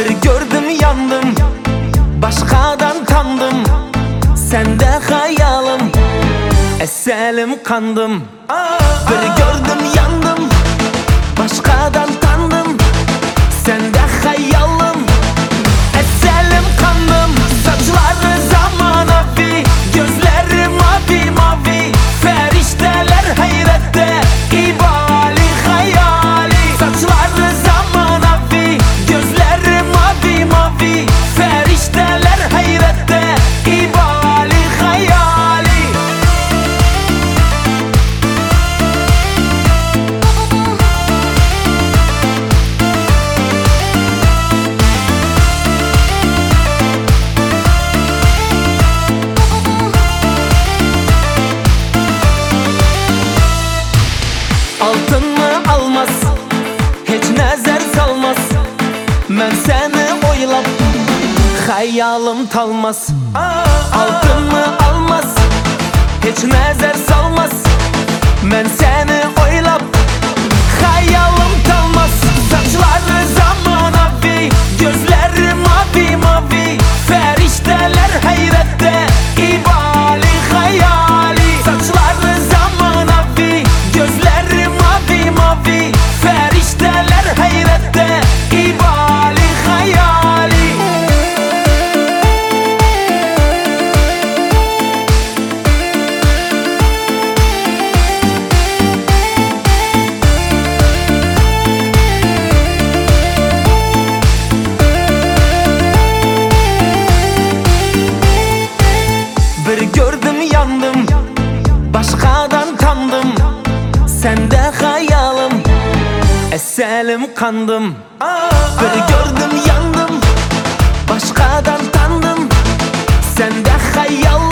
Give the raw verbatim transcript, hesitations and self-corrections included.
Bir gördüm yandım, başkadan tandım. Sende hayalim, eselim kandım. Bir gördüm yandım, başkadan tandım. Sende hayalim, eselim kandım. Saçları zamanavi, gözleri mavi mavi. Ferişteler hayrette, ibali hayali. Saçları zamanavi, gözleri mavi mavi. Ferişteler hayrette, ibali hayali. Altın mı almaz, hiç nazar salmaz. Ben seni oylap, hayalim talmaz. Altın mı almaz, hiç nazar salmaz. Ben seni oylap, hayalim talmaz. Saçları zamanavi, gözleri mavi mavi. Ferişteler hayrette, ibali hayali. Saçları zamanavi, gözleri mavi mavi. Ferişteler hayrette, ibali hayali. Bir gördüm yandım, başkadan tandım. Sende hayalim, eselim kandım. Bir gördüm yandım, başkadan tandım. Sende hayalim,